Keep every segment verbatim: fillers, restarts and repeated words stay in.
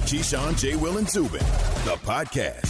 Keyshawn, J. Will, and Zubin, the podcast.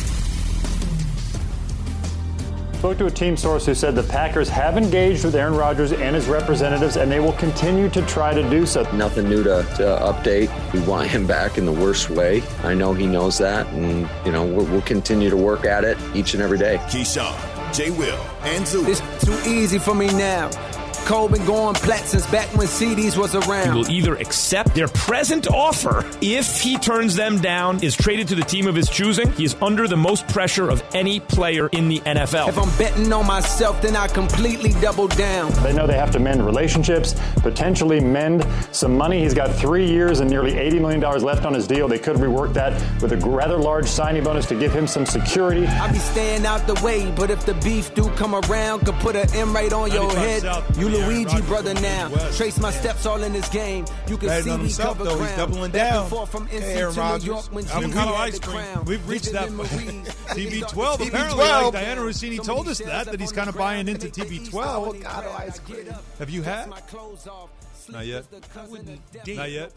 Spoke to a team source who said the Packers have engaged with Aaron Rodgers and his representatives, and they will continue to try to do so. Nothing new to, to update. We want him back in the worst way. I know he knows that, and you know we'll, we'll continue to work at it each and every day. Keyshawn, J. Will, and Zubin. It's too easy for me now. Cole been going plat since back when C Ds was around. He will either accept their present offer. If he turns them down, is traded to the team of his choosing, he is under the most pressure of any player in the N F L. If I'm betting on myself, then I completely double down. They know they have to mend relationships, potentially mend some money. He's got three years and nearly eighty million dollars left on his deal. They could rework that with a rather large signing bonus to give him some security. I be staying out the way, but if the beef do come around, could put an M right on your head. You Luigi brother now. Trace my steps all in this game. You can see me cover though. ground. He's doubling down. From hey, Aaron Rodgers. Avocado ice cream. We've reached that T B twelve. Apparently, like Diana Rossini told us that, that he's kind of buying into T B twelve. Avocado ice cream. Have you had? Not yet. Not yet.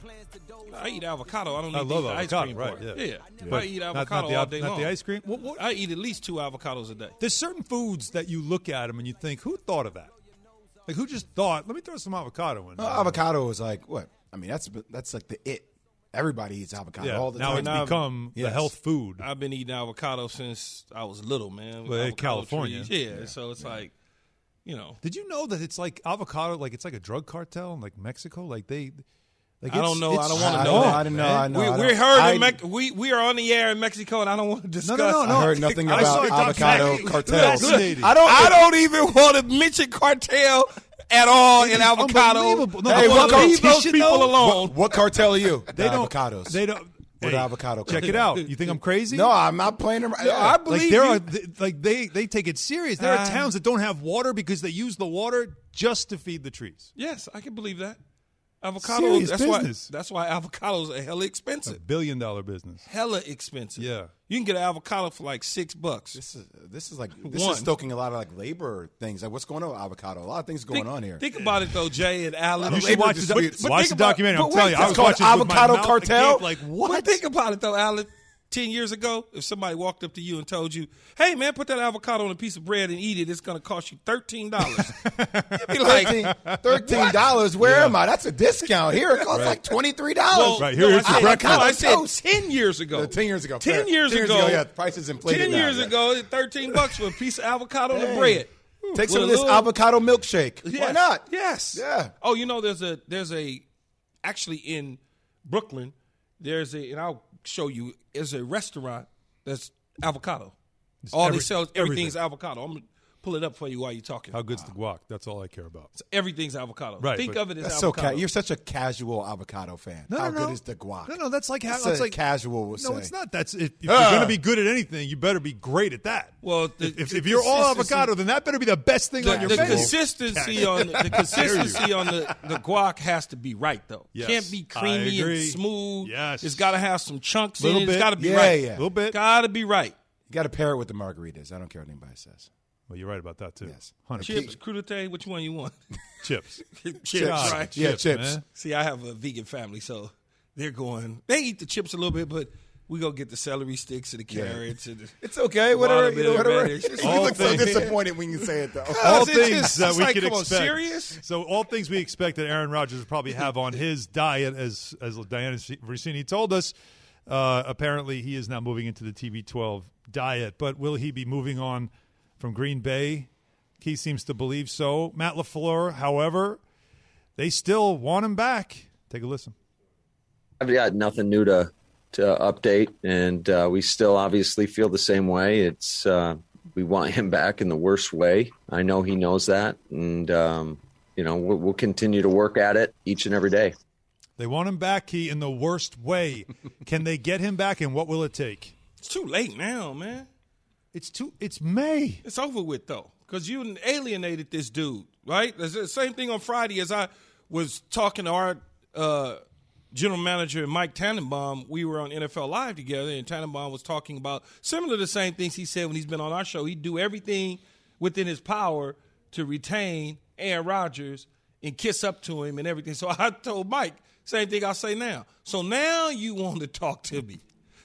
I eat avocado. I don't I eat love the avocado, ice cream right? part. Yeah. yeah. yeah. I eat avocado not, not the, all day not long. the ice cream. What, what? I eat at least two avocados a day. There's certain foods that you look at them and you think, who thought of that? Like, who just thought, let me throw some avocado in there? Well, avocado is like, what? I mean, that's that's like the it. Everybody eats avocado yeah, all the now time. it's become yes. the health food. I've been eating avocado since I was little, man. Well, in California. Trees. Yeah, yeah, so it's yeah. like, you know. Did you know that it's like avocado, like it's like a drug cartel in like Mexico? Like they, like I don't know. I don't want to I, know. I, that. I didn't know. I know. We, I we're heard I, in Me- we we are on the air in Mexico, and I don't want to discuss. No, no, no, no. I heard nothing I about avocado cartels. Fascinating. I don't. I don't even want to mention cartel at all in avocado. No, hey, what leave those people alone. What, what cartel are you? They the don't. Avocados. They don't. What hey, avocado? Check it out. You think I'm crazy? No, I'm not playing them. No, I believe like there you. are like they they take it serious. There uh, are towns that don't have water because they use the water just to feed the trees. Yes, I can believe that. Avocados. Serious that's business. why. That's why avocados are hella expensive. A billion dollar business. Hella expensive. Yeah. You can get an avocado for like six bucks. This is this is like this One. is stoking a lot of like labor things. Like what's going on with avocado? A lot of things going think, on here. Think about it though, Jay and Alan. You should watch the, disputes. watch the documentary. I'm telling you, I was called watching it with my Avocado mouth Cartel? agape, like what? But think about it though, Alan. Ten years ago, if somebody walked up to you and told you, "Hey, man, put that avocado on a piece of bread and eat it. It's going to cost you thirteen dollars." You'd be like, thirteen dollars. Where Yeah. am I? That's a discount. Here it costs Right. like twenty three dollars. well, Right, here no, it's I the said, breakfast. no, I said Toast. ten years ago. Uh, ten years ago. Ten Fair. years ten ago. Yeah, prices inflated. Ten now, years yeah. ago, thirteen bucks for a piece of avocado on Hey. the bread. Take some With of a this little- avocado milkshake. Yes. Why not? Yes. Yeah. Oh, you know, there's a there's a actually in Brooklyn, there's a and I'll show you. There's a restaurant that's avocado. It's all every- they sell, everything's everything. avocado. I'm gonna pull it up for you while you're talking. How good's the guac? That's all I care about. So everything's avocado. Right, Think but of it as That's so avocado. ca- you're such a casual avocado fan. No, How no, good no. is the guac? No, no, that's like how That's that's a like casual would No, say. it's not. That's if, if Ah. you're going to be good at anything, you better be great at that. Well, the- if, if, the if you're all consistency- avocado, then that better be the best thing the, on your the menu. consistency on the consistency on the, the guac has to be right though. Yes, Can't be I creamy agree. and smooth. Yes. It's got to have some chunks Little in it. It's bit. got to be Yeah, right. yeah. A little bit. Got to be right. You got to pair it with the margaritas. I don't care what anybody says. Well, you're right about that too. Yes. one hundred Chips, crudité, which one you want? Chips. Chips, God, right? Yeah, chips, chips. man. See, I have a vegan family, so they're going. They eat the chips a little bit, but we go get the celery sticks and the carrots and the It's okay. Whatever. You know, whatever. radish. You All look so things- disappointed when you say it, though. All it's things just- that it's we like, could come on, expect. serious? So all things we expect that Aaron Rodgers will probably have on his diet, as as Diana Rossini told us. Uh, apparently, he is now moving into the T B twelve diet. But will he be moving on from Green Bay? He seems to believe so. Matt LaFleur, however, they still want him back. Take a listen. I've got nothing new to to update, and uh, we still obviously feel the same way. It's uh, we want him back in the worst way. I know he knows that, and um, you know we'll, we'll continue to work at it each and every day. They want him back, Key, in the worst way. Can they get him back, and what will it take? It's too late now, man. It's too. It's May. It's over with though, because you alienated this dude, right? It's the same thing on Friday as I was talking to our uh, general manager Mike Tannenbaum. We were on N F L Live together, and Tannenbaum was talking about similar to the same things he said when he's been on our show. He'd do everything within his power to retain Aaron Rodgers and kiss up to him and everything. So I told Mike, same thing I'll say now. So now you want to talk to me.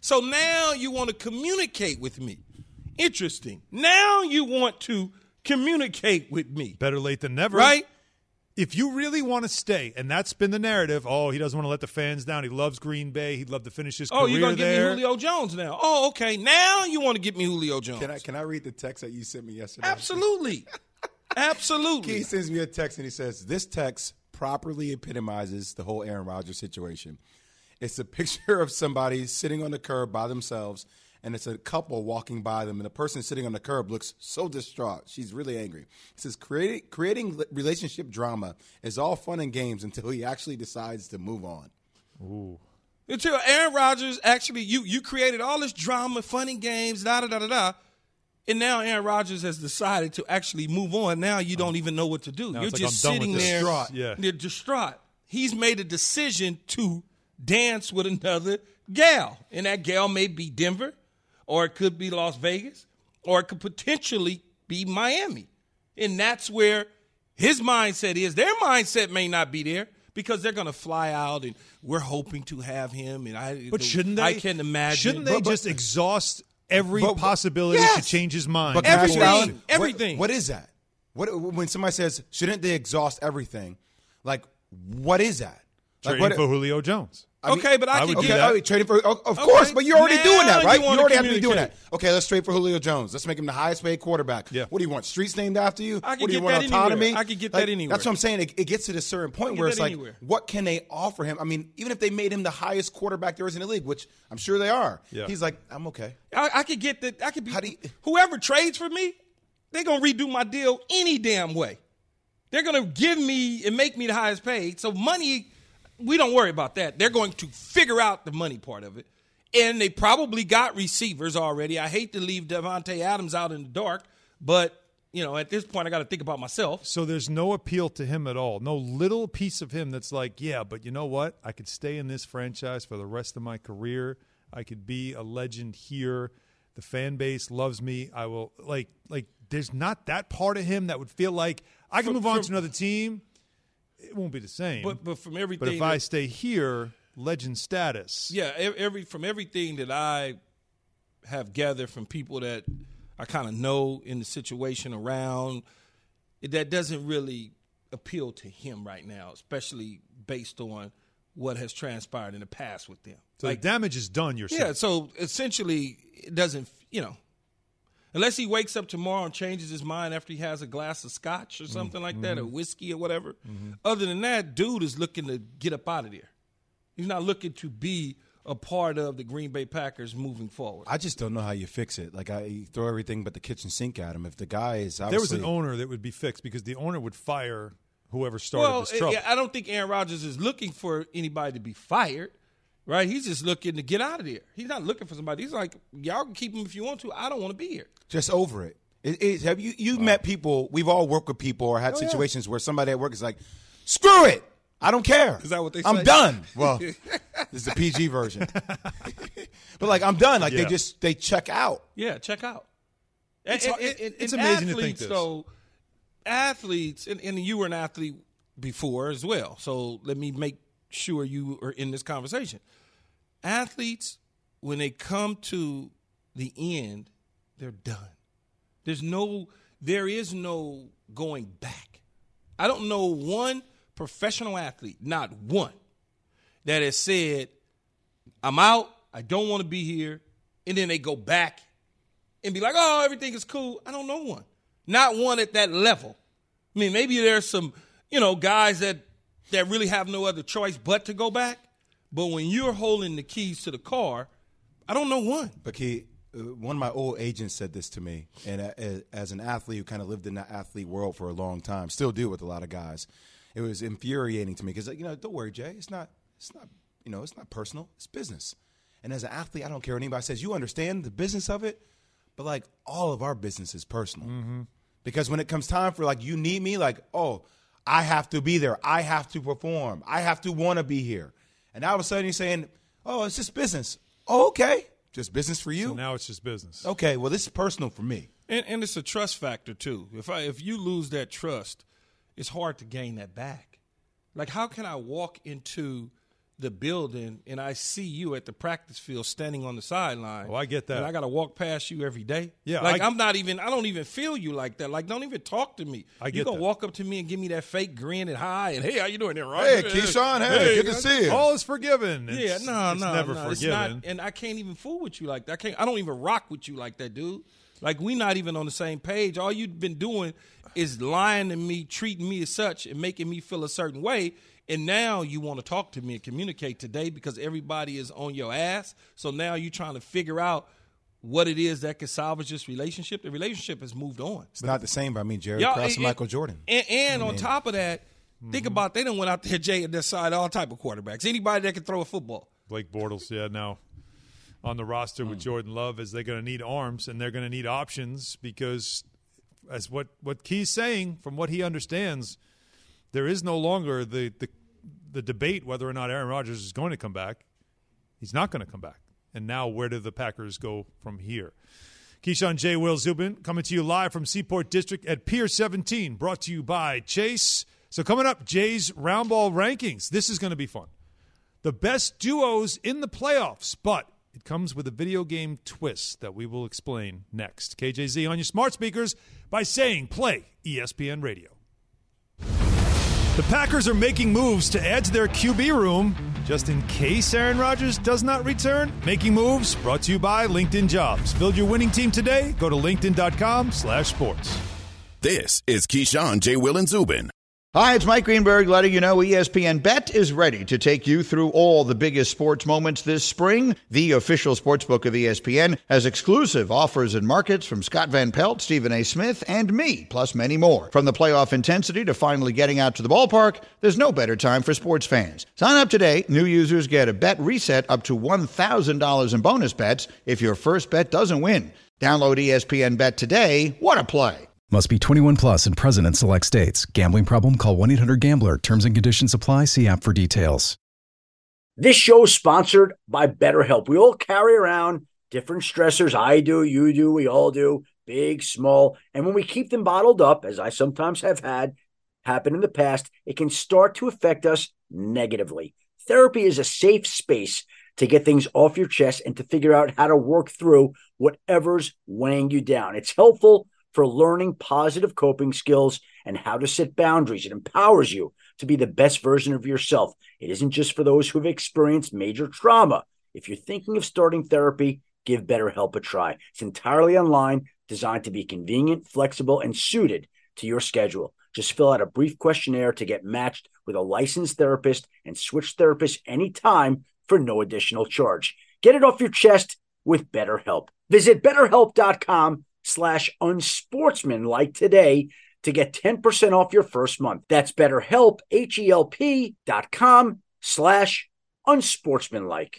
So now you want to communicate with me. Interesting. Now you want to communicate with me. Better late than never. Right? If you really want to stay, and that's been the narrative, oh, he doesn't want to let the fans down. He loves Green Bay. He'd love to finish his oh, career there. Oh, you're going to give me Julio Jones now. Oh, okay. Now you want to give me Julio Jones. Can I can I read the text that you sent me yesterday? Absolutely. Absolutely. He sends me a text, and he says, this text properly epitomizes the whole Aaron Rodgers situation. It's a picture of somebody sitting on the curb by themselves, and it's a couple walking by them, and the person sitting on the curb looks so distraught. She's really angry. It says, creating, creating relationship drama is all fun and games until he actually decides to move on. Ooh. Until Aaron Rodgers actually, you you created all this drama, fun and games, da-da-da-da-da, and now Aaron Rodgers has decided to actually move on. Now you don't even know what to do. Now You're like, just I'm done sitting with this. there. Distraught. Yeah. They're distraught. He's made a decision to dance with another gal, and that gal may be Denver, or it could be Las Vegas, or it could potentially be Miami. And that's where his mindset is. Their mindset may not be there because they're going to fly out, and we're hoping to have him. And I, But shouldn't they? I can imagine. Shouldn't they But- but- just exhaust every But- but- possibility Yes. to change his mind? But can I ask you, Everything. Alan, what- Everything. What is that? What when somebody says, shouldn't they exhaust everything? Like, what is that? Like, Trading what, for Julio Jones. I mean- okay, but I, I could would get do Okay, that. oh, trading for, of of Okay, course, but you're already now doing that, you right? You, wanna already have to be doing that. communicate. Okay, let's trade for Julio Jones. Let's make him the highest paid quarterback. Yeah. What do you want? Streets named after you? I could what do you get want? that Autonomy? anywhere. I could get Like, that anywhere. That's what I'm saying. It, it gets to this certain point get where it's that like, anywhere. what can they offer him? I mean, even if they made him the highest quarterback there is in the league, which I'm sure they are, Yeah. he's like, I'm okay. I, I could get that. I could be. How do you- whoever trades for me, they're gonna redo my deal any damn way. They're gonna give me and make me the highest paid. So money, we don't worry about that. They're going to figure out the money part of it, and they probably got receivers already. I hate to leave Devontae Adams out in the dark, but you know, at this point, I got to think about myself. So there's no appeal to him at all. No little piece of him that's like, yeah, but you know what? I could stay in this franchise for the rest of my career. I could be a legend here. The fan base loves me. I will like like. There's not that part of him that would feel like I can From- move on from- to another team. It won't be the same. But but from everything, But if that- I stay here, legend status. Yeah, e- every from everything that I have gathered from people that I kind of know in the situation around, that doesn't really appeal to him right now, especially based on what has transpired in the past with them. So the damage is done, you're saying. Yeah, so essentially it doesn't, you know, unless he wakes up tomorrow and changes his mind after he has a glass of scotch or something like that, or whiskey or whatever. Mm-hmm. Other than that, dude is looking to get up out of there. He's not looking to be a part of the Green Bay Packers moving forward. I just don't know how you fix it. Like, I you throw everything but the kitchen sink at him. If the guy is There was obviously an owner that would be fixed because the owner would fire whoever started well, this trouble. I don't think Aaron Rodgers is looking for anybody to be fired, right? He's just looking to get out of there. He's not looking for somebody. He's like, y'all can keep him if you want to. I don't want to be here. just over it. It, it have you you met people? We've all worked with people or had Oh, yeah. situations where somebody at work is like, "Screw it, I don't care." Is that what they I'm say? done. Well, this is the P G version. But like, I'm done. Like Yeah. they just they check out. Yeah, check out. It's- And- it- and- it's and amazing to think athletes, this. though, athletes, and, and you were an athlete before as well, so let me make sure you are in this conversation. Athletes, when they come to the end, they're done. There's no, there is no going back. I don't know one professional athlete, not one, that has said, I'm out, I don't want to be here, and then they go back and be like, oh, everything is cool. I don't know one. Not one at that level. I mean, maybe there's some, you know, guys that, that really have no other choice but to go back. But when you're holding the keys to the car, I don't know one. But he, uh, one of my old agents said this to me, and uh, as an athlete who kind of lived in that athlete world for a long time, still do with a lot of guys, it was infuriating to me because, like, you know, don't worry, Jay, it's not, it's not, you know, it's not personal, it's business. And as an athlete, I don't care what anybody says. You understand the business of it, but like all of our business is personal. Mm-hmm. Because when it comes time for like you need me, like, oh, I have to be there, I have to perform, I have to want to be here. And all of a sudden you're saying, oh, it's just business. Oh, okay. Just business for you? So now it's just business. Okay, well, this is personal for me. And, and it's a trust factor, too. If I, if you lose that trust, it's hard to gain that back. Like, how can I walk into the building and I see you at the practice field standing on the sideline. Oh, I get that. And I got to walk past you every day. Yeah, like I, I'm not even. I don't even feel you like that. Like, don't even talk to me. I get you gonna that. walk up to me and give me that fake grin and hi and hey, how you doing there, Roger? Hey, Keyshawn. Hey, hey, good to see you. All is forgiven. It's, yeah, no, it's no, never no, forgiven. it's not, and I can't even fool with you like that. I can't. I don't even rock with you like that, dude. Like, we not even on the same page. All you've been doing is lying to me, treating me as such, and making me feel a certain way. And now you want to talk to me and communicate today because everybody is on your ass. So now you're trying to figure out what it is that can salvage this relationship. The relationship has moved on. It's not the same by me, Jerry Y'all, Cross and, and Michael Jordan. And, and I on mean, top of that, mm-hmm. think about they done went out there, Jay, and decided all type of quarterbacks. Anybody that can throw a football. Blake Bortles, yeah, now on the roster Mm. with Jordan Love, is they're going to need arms and they're going to need options because, as what, what Key's saying, from what he understands, there is no longer the, the the debate whether or not Aaron Rodgers is going to come back. He's not going to come back. And now where do the Packers go from here? Keyshawn, J. Will, Zubin coming to you live from Seaport District at Pier seventeen, brought to you by Chase. So coming up, Jay's Round Ball Rankings. This is going to be fun. The best duos in the playoffs, but it comes with a video game twist that we will explain next. K J Z on your smart speakers by saying play E S P N Radio. The Packers are making moves to add to their Q B room just in case Aaron Rodgers does not return. Making moves brought to you by LinkedIn Jobs. Build your winning team today. Go to linkedin.com slash sports. This is Keyshawn, J. Will, and Zubin. Hi, it's Mike Greenberg letting you know E S P N Bet is ready to take you through all the biggest sports moments this spring. The official sportsbook of E S P N has exclusive offers and markets from Scott Van Pelt, Stephen A. Smith, and me, plus many more. From the playoff intensity to finally getting out to the ballpark, there's no better time for sports fans. Sign up today. New users get a bet reset up to one thousand dollars in bonus bets if your first bet doesn't win. Download E S P N Bet today. What a play. Must be twenty-one plus and present in select states. Gambling problem? Call one eight hundred gambler. Terms and conditions apply. See app for details. This show is sponsored by BetterHelp. We all carry around different stressors. I do, you do, we all do, big, small. And when we keep them bottled up, as I sometimes have had happen in the past, it can start to affect us negatively. Therapy is a safe space to get things off your chest and to figure out how to work through whatever's weighing you down. It's helpful for learning positive coping skills and how to set boundaries. It empowers you to be the best version of yourself. It isn't just for those who have experienced major trauma. If you're thinking of starting therapy, give BetterHelp a try. It's entirely online, designed to be convenient, flexible, and suited to your schedule. Just fill out a brief questionnaire to get matched with a licensed therapist and switch therapists anytime for no additional charge. Get it off your chest with BetterHelp. Visit BetterHelp.com slash unsportsmanlike today to get ten percent off your first month. That's BetterHelp, H-E-L-P dot com slash unsportsmanlike.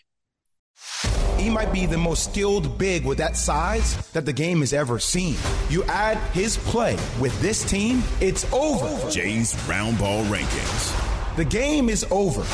He might be the most skilled big with that size that the game has ever seen. You add his play with this team, it's over. Jay's Round Ball Rankings. The game is over.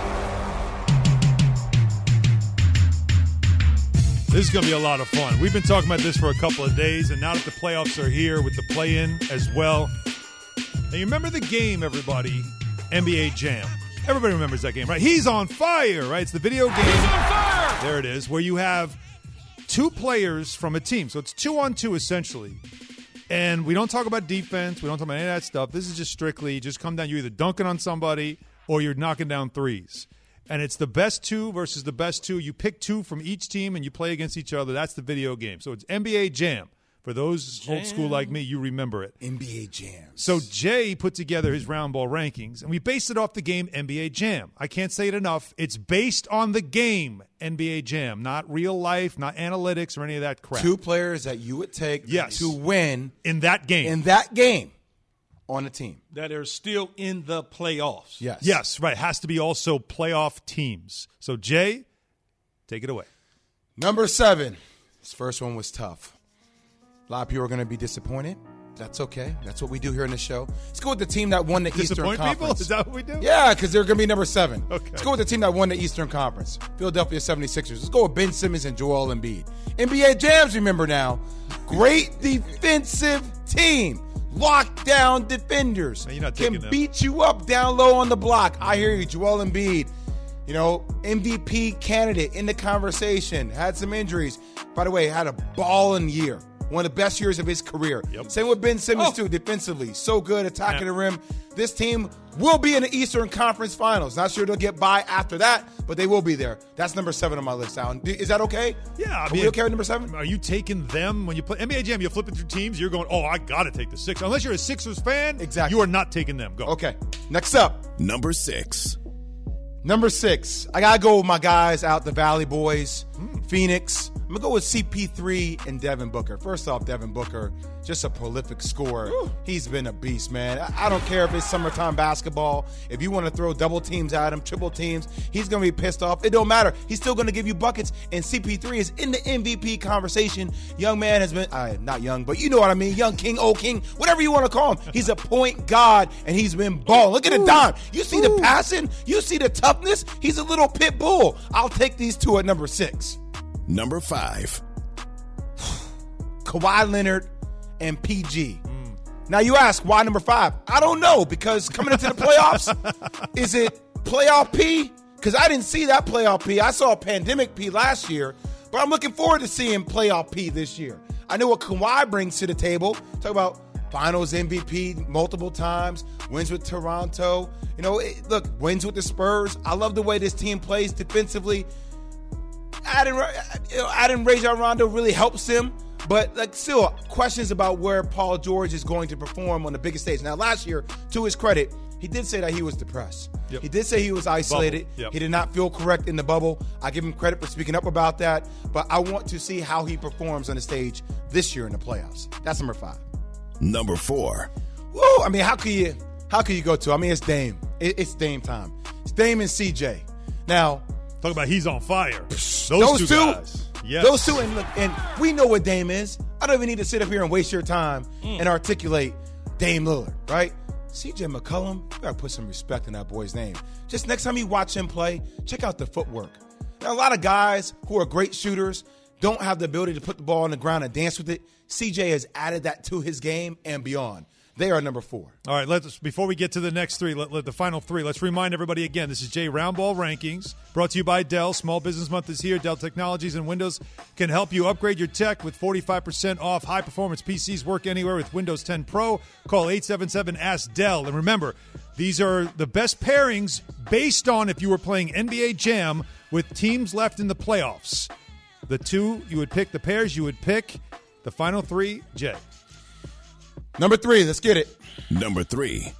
This is going to be a lot of fun. We've been talking about this for a couple of days, and now that the playoffs are here with the play-in as well. Now, you remember the game, everybody, N B A Jam. Everybody remembers that game, right? He's on fire, right? It's the video game. He's on fire! There it is, where you have two players from a team. So it's two on two, essentially. And we don't talk about defense. We don't talk about any of that stuff. This is just strictly just come down. You're either dunking on somebody or you're knocking down threes. And it's the best two versus the best two. You pick two from each team and you play against each other. That's the video game. So it's N B A Jam. For those Jam. Old school like me, you remember it. N B A Jam. So Jay put together his round ball rankings, and we based it off the game N B A Jam. I can't say it enough. It's based on the game N B A Jam, not real life, not analytics or any of that crap. Two players that you would take yes. to win in that game. In that game. On a team. That are still in the playoffs. Yes. Yes, right. Has to be also playoff teams. So, Jay, take it away. Number seven. This first one was tough. A lot of people are going to be disappointed. That's okay. That's what we do here in the show. Let's go with the team that won the Eastern Conference. People? Is that what we do? Yeah, because they're going to be number seven. Okay. Let's go with the team that won the Eastern Conference. Philadelphia seventy-sixers. Let's go with Ben Simmons and Joel Embiid. N B A Jams, remember now. Great defensive team. Lockdown defenders Man, you're not can them. beat you up down low on the block. I hear you, Joel Embiid. You know, M V P candidate in the conversation, had some injuries. By the way, had a balling year. One of the best years of his career. Yep. Same with Ben Simmons, oh. too, defensively. So good attacking yeah. the rim. This team will be in the Eastern Conference Finals. Not sure they'll get by after that, but they will be there. That's number seven on my list, Alan. Is that okay? Yeah. I Are mean, we okay with number seven? Are you taking them when you play N B A Jam? You're flipping through teams. You're going, oh, I got to take the Sixers. Unless you're a Sixers fan, exactly. you are not taking them. Go. Okay. Next up. Number six. Number six. I got to go with my guys out the Valley Boys, mm. Phoenix. I'm going to go with C P three and Devin Booker. First off, Devin Booker, just a prolific scorer. Ooh. He's been a beast, man. I don't care if it's summertime basketball. If you want to throw double teams at him, triple teams, he's going to be pissed off. It don't matter. He's still going to give you buckets, and C P three is in the M V P conversation. Young man has been, uh, not young, but you know what I mean, young king, old king, whatever you want to call him. He's a point guard, and he's been balling. Look at the dime. You see Ooh. the passing? You see the toughness? He's a little pit bull. I'll take these two at number six. Number five. Kawhi Leonard and P G. Mm. Now you ask, why number five? I don't know, because coming into the playoffs, is it playoff P? Because I didn't see that playoff P. I saw a pandemic P last year, but I'm looking forward to seeing playoff P this year. I know what Kawhi brings to the table. Talk about finals M V P multiple times, wins with Toronto. You know, it, look, wins with the Spurs. I love the way this team plays defensively. Adding, you know, adding Rajon Rondo really helps him, but like still questions about where Paul George is going to perform on the biggest stage. Now, last year, to his credit, he did say that he was depressed. Yep. He did say he was isolated. Yep. He did not feel correct in the bubble. I give him credit for speaking up about that, but I want to see how he performs on the stage this year in the playoffs. That's number five. Number four. Whoa, I mean, how can you how can you go to? I mean, it's Dame. It, it's Dame time. It's Dame and C J. Now, talk about he's on fire. Those, those two, two guys. Yes. Those two, and look, and we know what Dame is. I don't even need to sit up here and waste your time mm. and articulate Dame Lillard, right? C J McCollum, you gotta put some respect in that boy's name. Just next time you watch him play, check out the footwork. Now, a lot of guys who are great shooters don't have the ability to put the ball on the ground and dance with it. C J has added that to his game and beyond. They are number four. All right, let's before we get to the next three, let, let the final three, let's remind everybody again, this is Jay Roundball Rankings, brought to you by Dell. Small Business Month is here. Dell Technologies and Windows can help you upgrade your tech with forty-five percent off. High-performance P Cs work anywhere with Windows ten Pro. Call eight seven seven, ask Dell. And remember, these are the best pairings based on if you were playing N B A Jam with teams left in the playoffs. The two you would pick, the pairs you would pick. The final three, Jay. Number three, let's get it. Number three.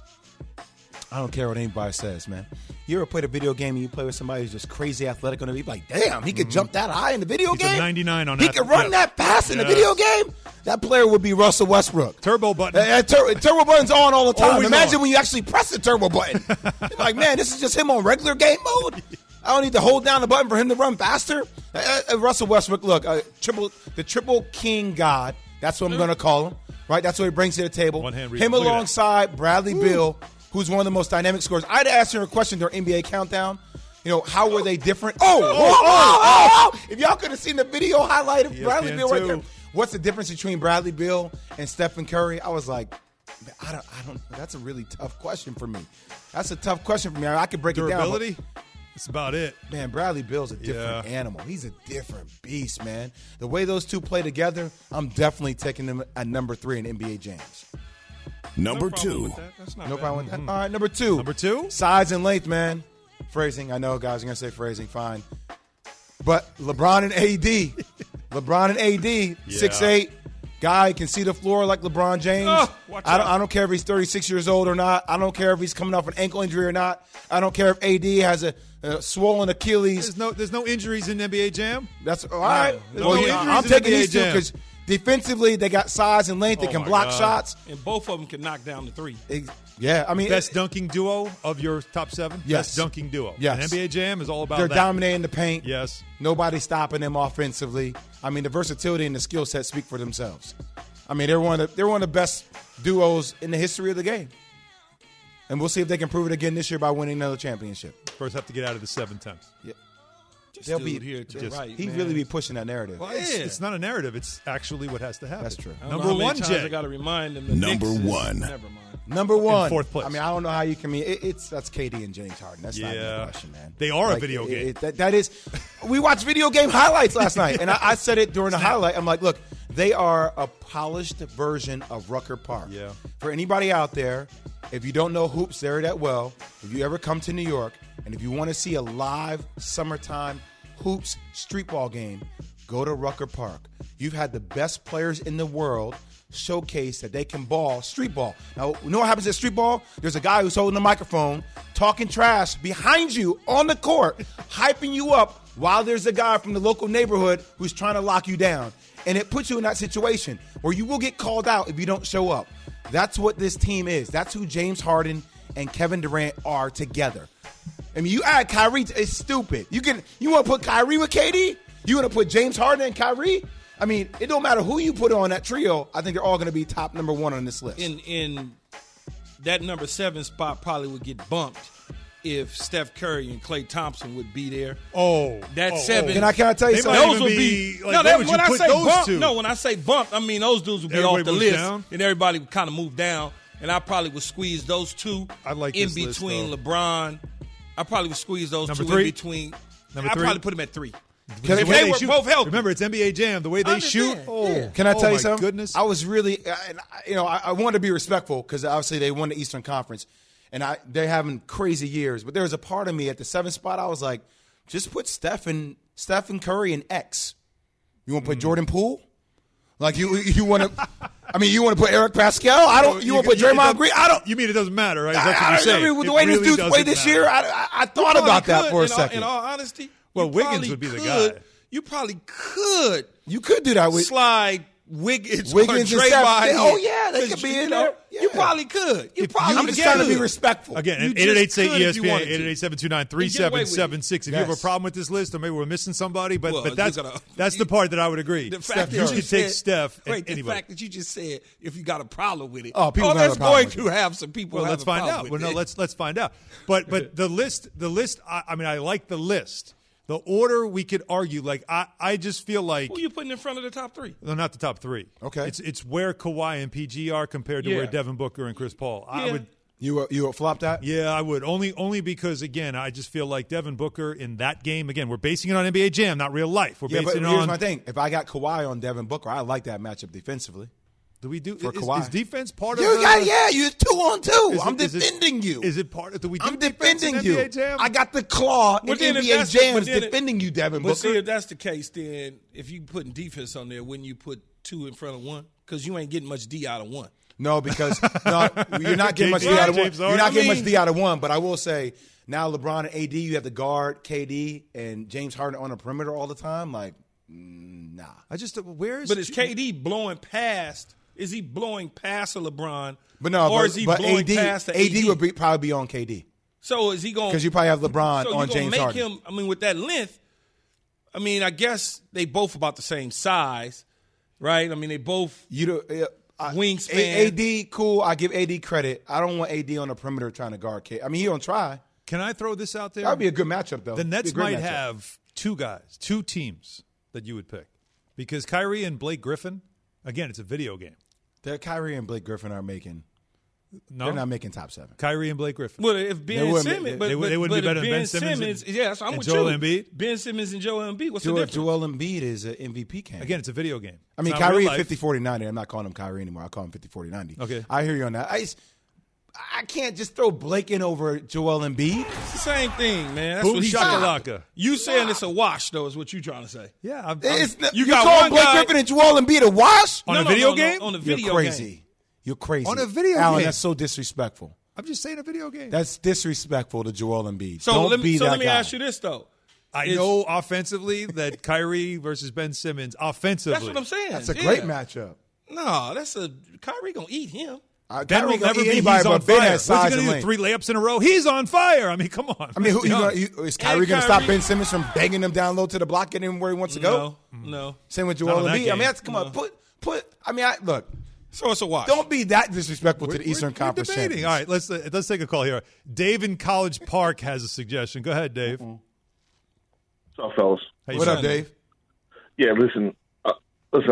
I don't care what anybody says, man. You ever played a video game and you play with somebody who's just crazy athletic on the beat? Like, damn, he could mm-hmm. jump that high in the video He's game? A ninety-nine on He that. could run yeah. that fast yes. in the video game? That player would be Russell Westbrook. Turbo button. Uh, uh, tur- turbo button's on all the time. Always Imagine on. when you actually press the turbo button. You're like, man, this is just him on regular game mode? I don't need to hold down the button for him to run faster? Uh, uh, Russell Westbrook, look, uh, triple the triple king god. That's what I'm going to call him. Right, that's what he brings to the table. One hand Him alongside Bradley Ooh. Beal, who's one of the most dynamic scorers. I'd ask her a question during N B A Countdown. You know, how were they different? Oh, oh, oh, oh, oh. If y'all could have seen the video highlight of E S P N Bradley Beal right there. What's the difference between Bradley Beal and Stephen Curry? I was like, I don't, I don't. That's a really tough question for me. That's a tough question for me. I, I could break Durability? it down. Durability? That's about it. Man, Bradley Beal's a different yeah. animal. He's a different beast, man. The way those two play together, I'm definitely taking them at number three in N B A Jams. Number no two. No problem with that. All right, number two. Number two? Size and length, man. Phrasing. I know guys are going to say phrasing. Fine. But LeBron and A D. LeBron and A D, yeah. six eight. Guy can see the floor like LeBron James. Oh, I, don't, I don't care if he's thirty-six years old or not. I don't care if he's coming off an ankle injury or not. I don't care if A D has a, a swollen Achilles. There's no there's no injuries in N B A Jam. That's all right. No, well, no yeah, I'm taking these two because defensively they got size and length. Oh they can block God. shots. And both of them can knock down the three. Yeah, I mean. Best dunking duo of your top seven? Yes. Best dunking duo. Yes. And N B A Jam is all about They're that. dominating the paint. Yes. Nobody stopping them offensively. I mean, the versatility and the skill set speak for themselves. I mean, they're one of the, they're one of the best duos in the history of the game. And we'll see if they can prove it again this year by winning another championship. First have to get out of the seven ten. Yeah. Just They'll do be it here to just, the right. He man. really be pushing that narrative. Well, it's, it's not a narrative. It's actually what has to happen. That's true. I don't Number know how many one, times Jay. I got to remind them. The Number Knicks is- one. Never mind. Number one. In fourth place. I mean, I don't know how you can mean it, it's that's K D and James Harden. That's not even Yeah. a question, man. They are a Like, video it- game. it- that, that is. We watched video game highlights last night, and I, I said it during the highlight. I'm like, look, they are a polished version of Rucker Park. Yeah. For anybody out there, if you don't know hoops there that well, if you ever come to New York, and if you want to see a live summertime hoops street ball game, go to Rucker Park. You've had the best players in the world showcase that they can ball street ball. Now, you know what happens at street ball? There's a guy who's holding the microphone, talking trash behind you on the court, hyping you up while there's a guy from the local neighborhood who's trying to lock you down. And it puts you in that situation where you will get called out if you don't show up. That's what this team is. That's who James Harden and Kevin Durant are together. I mean, you add Kyrie, it's stupid. You can you want to put Kyrie with K D? You want to put James Harden and Kyrie? I mean, it don't matter who you put on that trio. I think they're all going to be top number one on this list. In in that number seven spot probably would get bumped if Steph Curry and Klay Thompson would be there. Oh, that oh, seven. oh. Can I can I tell you They something? might Those even would be, be- like, no. where That, would you when I put say those bump, two? no. When I say bump, I mean those dudes would be Everybody off the moves list, down? and everybody would kind of move down. And I probably would squeeze those two I like in this list, between though. LeBron. I probably would squeeze those Number two three? in between. Number I'd three? probably put them at three. Because If the way they were shoot- both healthy. Remember, it's N B A Jam. The way they shoot. Understand. Oh, Yeah. Can I oh tell you my something? Goodness. I was really, uh, and I- you know, I, I wanted to be respectful because obviously they won the Eastern Conference, and I they're having crazy years. But there was a part of me at the seventh spot. I was like, just put Steph and Stephen Curry in X. You want to put Mm. Jordan Poole? Like you, you want to? I mean, you want to put Eric Pascal? I don't. You, want to put it Draymond doesn't- Green? I don't. You mean it doesn't matter, right? That's I, what I, you're saying. I mean, with the It way this really dude's doesn't played this matter. year, I, I, I thought You about probably that could, for a in all- second. In all honesty, Well, you Wiggins probably would be the could- guy. You probably could you could do that with slide Wiggins, Wiggins or and Steph. Draymond. in. Oh, yeah, they 'Cause could be you in know, there. You Yeah. probably could. You If probably I'm could. just trying to be respectful. Again, You eight eight eight just say could E if S you P N, wanted eight to. eight eight, seven two nine, three And get away seven with seven it. six. If you have a Yes. problem with this list, or maybe we're missing somebody, but Well, but you that's gotta- that's the part that I would agree. The Steph, fact you that could you take said- Steph and Wait, the anybody. fact that you just said if you got a problem with it. Oh, people oh, gonna have that's a problem going with to it. have some people. Well, have let's a find problem out. with Well, no, it. let's let's find out. But but the list, the list. I, I mean, I like the list. The order we could argue. Like I, I just feel like Who you putting in front of the top three? no, not the top three. Okay. it's it's where Kawhi and P G are compared to Yeah. where Devin Booker and Chris Paul. I Yeah. would. You will- you will flop that? Yeah, I would. Only only because, again, I just feel like Devin Booker in that game, again, we're basing it on N B A Jam, not real life. We're Yeah, but basing it here's on. my thing. If I got Kawhi on Devin Booker, I like that matchup defensively. Do we do For is, Kawhi. is defense part You of the, got, yeah, you two on two. is I'm it- is it- defending you. Is it part of do we do I'm defense in defending you. N B A Jam? I got the claw Well, in then N if B A that's- Jams but then it- defending you, Devin But Booker. see, if that's the case, then if you putting defense on there, wouldn't you put two in front of one? Because you ain't getting much D out of one. No, because no, you're not getting much D K D, out of one. James You're Harden. not getting I much mean- D out of one. But I will say, now LeBron and A D, you have to guard K D and James Harden on the perimeter all the time. Like, mm, nah. I just where is But is K D blowing past? Is he blowing past a LeBron? But no, or but, is he but blowing A D, past the A D would be, probably be on K D So is he going? because you probably have LeBron so on you James make Harden. him? I mean, with that length, I mean, I guess they both about the same size, right? I mean, they both You do, uh, I- Wingspan. A- AD, cool. I give A D credit. I don't want A D on the perimeter trying to guard K. I mean, he don't try. Can I throw this out there? That would be a good matchup, though. The It'd be a Nets great might matchup. have two guys, two teams that you would pick because Kyrie and Blake Griffin. Again, it's a video game. They're Kyrie and Blake Griffin are making. No, They're not making top seven. Kyrie and Blake Griffin. Well, if They Ben wouldn't be- Simmons, they- but, they would- they but- wouldn't be but better if than Ben Simmons and- yes, I'm and with Joel you. Embiid? Ben Simmons and Joel Embiid. What's the Joel, difference? Joel Embiid is an M V P candidate. Again, it's a video game. I mean, It's not Kyrie real is life. fifty forty ninety. I'm not calling him Kyrie anymore. I call him fifty forty ninety. Okay. I hear you on that. I, just, I can't just throw Blake in over Joel Embiid. It's the same thing, man. That's Boom what he's shakalaka. saying. You saying it's a wash, though, is what you trying to say. Yeah, I'm, I'm- It's not, You you got calling one Blake guy- Griffin and Joel Embiid a wash? on No, a no, video no, no, game. on a video You're crazy. game. You're crazy. On a video Alan, game. that's so disrespectful. I'm just saying a video game. That's disrespectful to Joel Embiid. So Don't let me be so that let me guy. ask you this though. I Is- know offensively that Kyrie versus Ben Simmons offensively. That's what I'm saying. That's a Yeah. great matchup. No, that's a Kyrie gonna eat him. Uh, Ben Kyrie will gonna never eat be. anybody, He's on but Ben fire. has What's size he and gonna do? length. Three layups in a row. He's on fire. I mean, come on. I mean, who, you Young. gonna, you, is Kyrie And going to stop Kyrie- Ben Simmons from begging him down low to the block, getting him where he wants to go? No, no. Same with Not Joel on that Embiid. I game. mean, that's come No. on. Put put. I mean, I, look. So it's a wash. Don't be that disrespectful to the We're- Eastern we're Conference debating. champions. All right, let's uh, let's take a call here. Dave in College Park has a suggestion. Go ahead, Dave. What's up, fellas? How you What up, doing? Dave? Yeah, listen, uh, listen.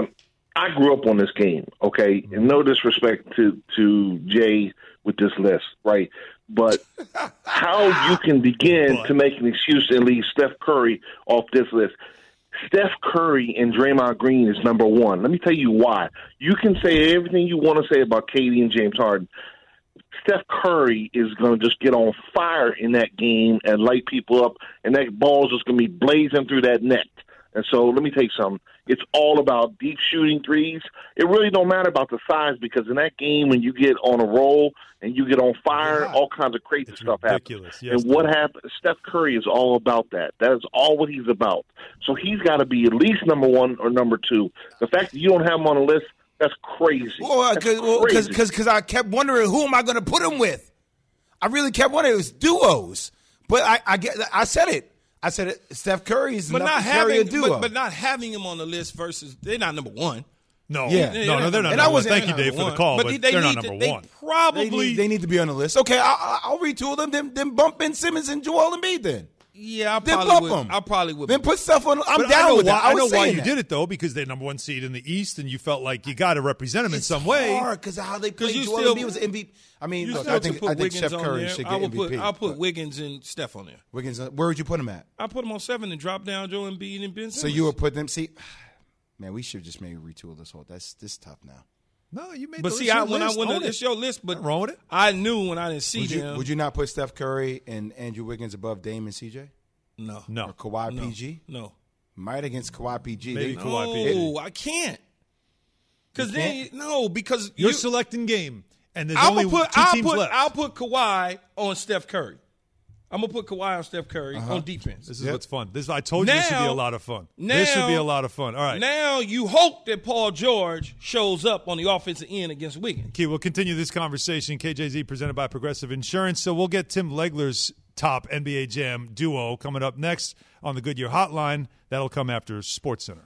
I grew up on this game, okay? And no disrespect to, to Jay with this list, right? But how you can begin to make an excuse and leave Steph Curry off this list. Steph Curry and Draymond Green is number one. Let me tell you why. You can say everything you want to say about K D and James Harden. Steph Curry is going to just get on fire in that game and light people up, and that ball's just going to be blazing through that net. And so let me tell you something. It's all about deep shooting threes. It really don't matter about the size, because in that game, when you get on a roll and you get on fire, yeah. all kinds of crazy it's stuff ridiculous. happens. Yes, and what happens? Steph Curry is all about that. That is all what he's about. So he's got to be at least number one or number two. The fact that you don't have him on the list, that's crazy. Well, because well, because I kept wondering, who am I going to put him with? I really kept wondering. It was duos. But I, I, get, I said it. I said it, Steph Curry is but enough not to having, carry a duo. But, but not having him on the list versus – they're not number one. No, yeah. no, no, they're not and number I one. Thank you, Dave, for the call, but, but they they're need not to, number they one. Probably they need, they need to be on the list. Okay, I'll, I'll retool them. Then, then bump Ben Simmons and Joel Embiid then. Yeah, I then probably bump would. them. I probably would. Then put stuff on. I'm but down I know with why, that. I, I know why you that. did it, though, because they're number one seed in the East, and you felt like you got to represent them in some way. It's hard because how they played. you Joel still, Embiid was M V P. I mean, you look, still I think, put I think Wiggins Steph Curry on should there. get I would M V P. put, I'll put but. Wiggins and Steph on there. Wiggins, where would you put him at? I put him on seven and drop down Joel Embiid and Ben Simmons. So you would put them. See, man, we should just maybe retool this whole. That's this tough now. No, you made. But the see, list, I, when list, I went, own it's your list. But Nothing wrong with it. I knew when I didn't see would you, them. Would you not put Steph Curry and Andrew Wiggins above Dame and C J? No, no. Or Kawhi no. P G? No. Might against Kawhi P G. Maybe they, Kawhi P G. No, I can't. Because then no, because you're you, selecting game, and there's I'll only put, two I'll teams put, left. I'll put Kawhi on Steph Curry. I'm gonna put Kawhi on Steph Curry uh-huh. on defense. This is yep. what's fun. This I told you now, this would be a lot of fun. Now, this should be a lot of fun. All right. Now you hope that Paul George shows up on the offensive end against Wiggins. Okay, we'll continue this conversation. K J Z presented by Progressive Insurance. So we'll get Tim Legler's top N B A Jam duo coming up next on the Goodyear Hotline. That'll come after SportsCenter.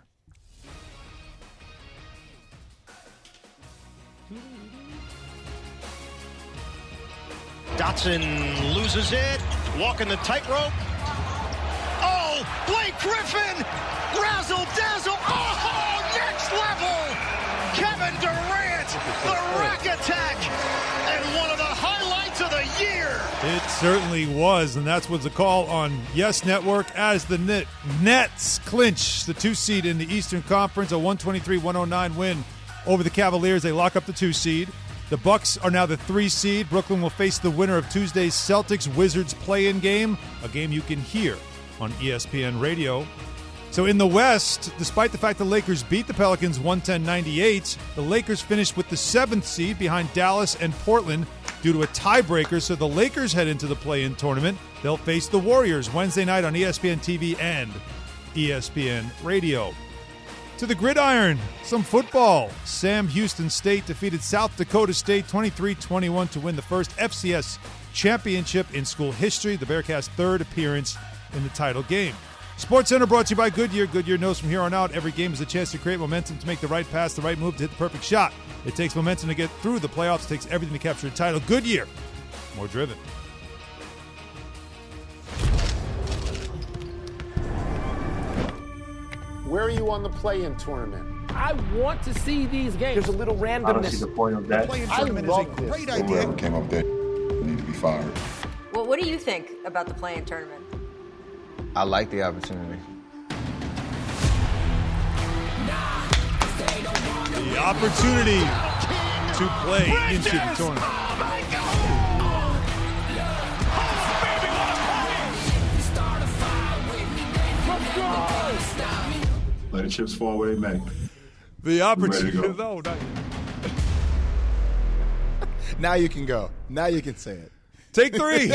Dotson loses it, walking the tightrope. Oh, Blake Griffin, razzle dazzle. Oh, next level. Kevin Durant, the rack attack, and one of the highlights of the year. It certainly was, and that's what's the call on Yes Network as the Net- Nets clinch the two seed in the Eastern Conference, a one twenty-three one oh nine win over the Cavaliers. They lock up the two seed. The Bucks are now the three seed. Brooklyn will face the winner of Tuesday's Celtics-Wizards play-in game, a game you can hear on E S P N Radio. So in the West, despite the fact the Lakers beat the Pelicans one ten ninety-eight, the Lakers finished with the seventh seed behind Dallas and Portland due to a tiebreaker, so the Lakers head into the play-in tournament. They'll face the Warriors Wednesday night on E S P N T V and E S P N Radio. To the gridiron, some football. Sam Houston State defeated South Dakota State twenty-three twenty-one to win the first F C S championship in school history, the Bearcats' third appearance in the title game. SportsCenter brought to you by Goodyear. Goodyear knows from here on out every game is a chance to create momentum, to make the right pass, the right move, to hit the perfect shot. It takes momentum to get through the playoffs. It takes everything to capture a title. Goodyear, more driven. Where are you on the play-in tournament? I want to see these games. There's a little randomness. I don't see the point of that. The play-in tournament is a great idea. Whoever came up there need to be fired. Well, what do you think about the play-in tournament? I like the opportunity. The opportunity to play into the tournament. Let the chips fall where they may. The opportunity. No, not Now you can go. Now you can say it. Take three.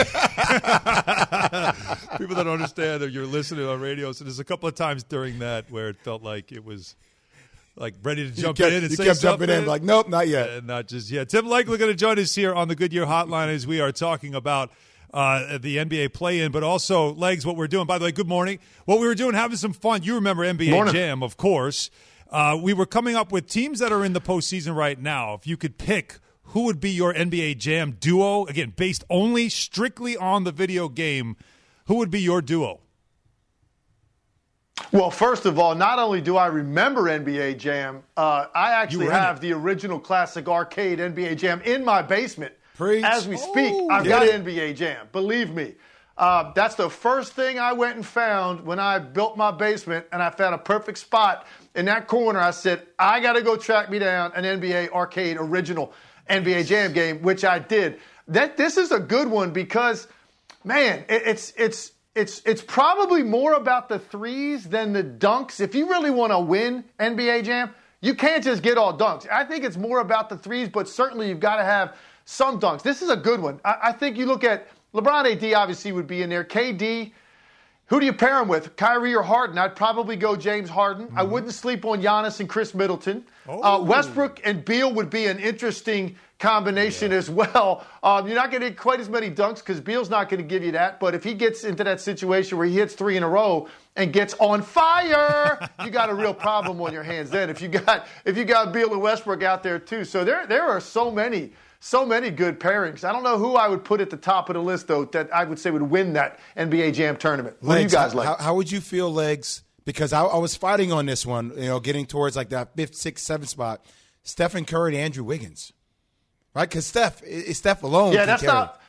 People don't understand that you're listening on radio. So there's a couple of times during that where it felt like it was like ready to jump you kept, in and you say kept something. jumping in like, nope, not yet. And not just yet. Tim Legler going to join us here on the Goodyear Hotline as we are talking about uh, the N B A play-in, but also, Legs, what we're doing. By the way, good morning. What we were doing, having some fun. You remember N B A Morning. Jam, of course. Uh, we were coming up with teams that are in the postseason right now. If you could pick who would be your N B A Jam duo, again, based only strictly on the video game, who would be your duo? Well, first of all, not only do I remember N B A Jam, uh, I actually have the original classic arcade N B A Jam in my basement. Preach. As we speak, Oh, I've get got it. N B A Jam. Believe me. Uh, that's the first thing I went and found when I built my basement, and I found a perfect spot in that corner. I said, I got to go track me down an N B A arcade original N B A Jam game, which I did. That This is a good one because, man, it, it's it's it's it's probably more about the threes than the dunks. If you really want to win N B A Jam, you can't just get all dunks. I think it's more about the threes, but certainly you've got to have some dunks. This is a good one. I, I think you look at LeBron, A D obviously would be in there. K D, who do you pair him with? Kyrie or Harden? I'd probably go James Harden. Mm-hmm. I wouldn't sleep on Giannis and Chris Middleton. Oh. Uh, Westbrook and Beal would be an interesting combination yeah. as well. Um, you're not going to get quite as many dunks because Beal's not going to give you that. But if he gets into that situation where he hits three in a row and gets on fire, you got a real problem on your hands then. If you got if you got Beal and Westbrook out there too, so there there are so many. So many good pairings. I don't know who I would put at the top of the list, though, that I would say would win that N B A Jam tournament. What Legs, do you guys how, like? How, how would you feel, Legs? Because I, I was fighting on this one, you know, getting towards like that fifth, sixth, seventh spot. Stephen Curry and Andrew Wiggins, right? Because Steph, is Steph alone. Yeah, can that's carry. not.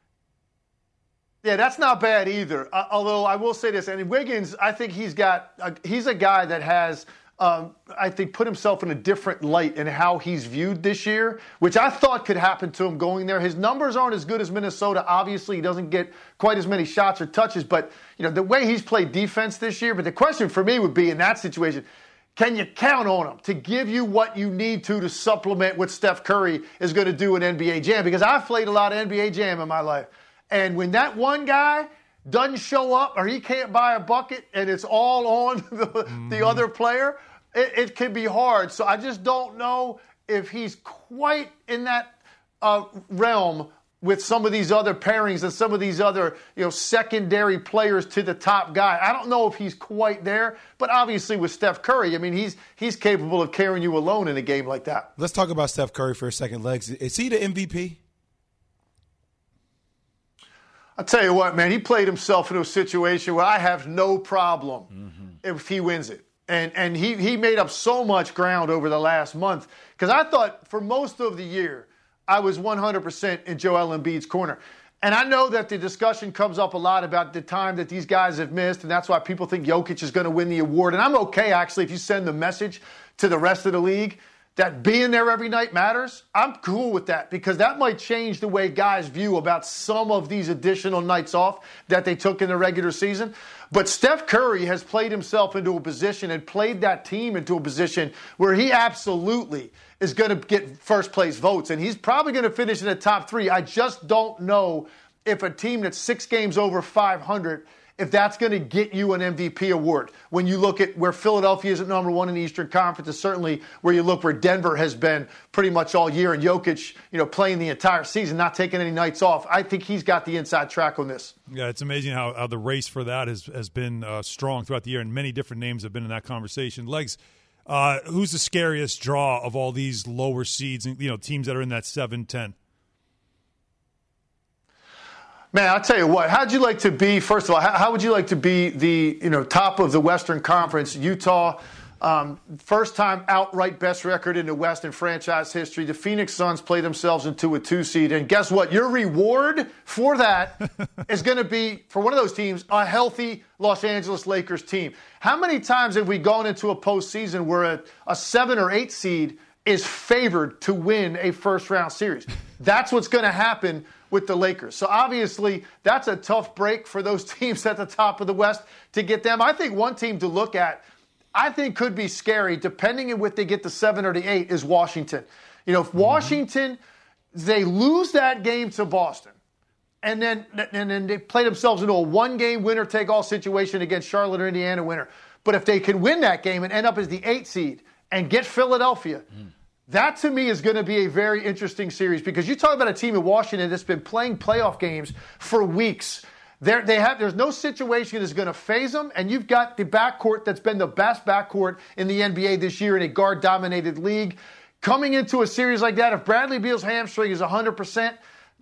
Yeah, that's not bad either. Uh, although I will say this, and Wiggins, I think he's got. Uh, he's a guy that has. Um, I think put himself in a different light in how he's viewed this year, which I thought could happen to him going there. His numbers aren't as good as Minnesota. Obviously, he doesn't get quite as many shots or touches, but you know the way he's played defense this year. But the question for me would be in that situation, can you count on him to give you what you need to to supplement what Steph Curry is going to do in N B A Jam? Because I've played a lot of N B A Jam in my life, and when that one guy doesn't show up or he can't buy a bucket and it's all on the, mm-hmm. the other player, it, it can be hard. So I just don't know if he's quite in that uh, realm with some of these other pairings and some of these other, you know, secondary players to the top guy. I don't know if he's quite there, but obviously with Steph Curry, I mean, he's he's capable of carrying you alone in a game like that. Let's talk about Steph Curry for a second, Legs. Is he the M V P? I'll tell you what, man, he played himself into a situation where I have no problem mm-hmm. if he wins it. And and he, he made up so much ground over the last month because I thought for most of the year I was one hundred percent in Joel Embiid's corner. And I know that the discussion comes up a lot about the time that these guys have missed, and that's why people think Jokic is going to win the award. And I'm okay, actually, if you send the message to the rest of the league that being there every night matters. I'm cool with that because that might change the way guys view about some of these additional nights off that they took in the regular season. But Steph Curry has played himself into a position and played that team into a position where he absolutely is going to get first place votes, and he's probably going to finish in the top three. I just don't know if a team that's six games over five hundred, if that's going to get you an M V P award. When you look at where Philadelphia is at number one in the Eastern Conference, is certainly where you look where Denver has been pretty much all year, and Jokic, you know, playing the entire season, not taking any nights off. I think he's got the inside track on this. Yeah, it's amazing how, how the race for that has, has been uh, strong throughout the year, and many different names have been in that conversation. Legs, uh, who's the scariest draw of all these lower seeds, you know, teams that are in that seven ten? Man, I'll tell you what, how'd you like to be, first of all, how, how would you like to be the, you know, top of the Western Conference, Utah, um, first time outright best record in the West in franchise history. The Phoenix Suns play themselves into a two seed. And guess what? Your reward for that is going to be, for one of those teams, a healthy Los Angeles Lakers team. How many times have we gone into a postseason where a, a seven or eight seed is favored to win a first round series? That's what's going to happen with the Lakers. So obviously that's a tough break for those teams at the top of the West to get them. I think one team to look at, I think could be scary, depending on what they get the seven or the eight, is Washington. You know, if mm-hmm. Washington, they lose that game to Boston, and then and then they play themselves into a one-game winner-take-all situation against Charlotte or Indiana winner. But if they can win that game and end up as the eight seed and get Philadelphia, mm. that, to me, is going to be a very interesting series because you talk about a team in Washington that's been playing playoff games for weeks. They're, they have, there's no situation that's going to phase them, and you've got the backcourt that's been the best backcourt in the N B A this year in a guard-dominated league. Coming into a series like that, if Bradley Beal's hamstring is one hundred percent,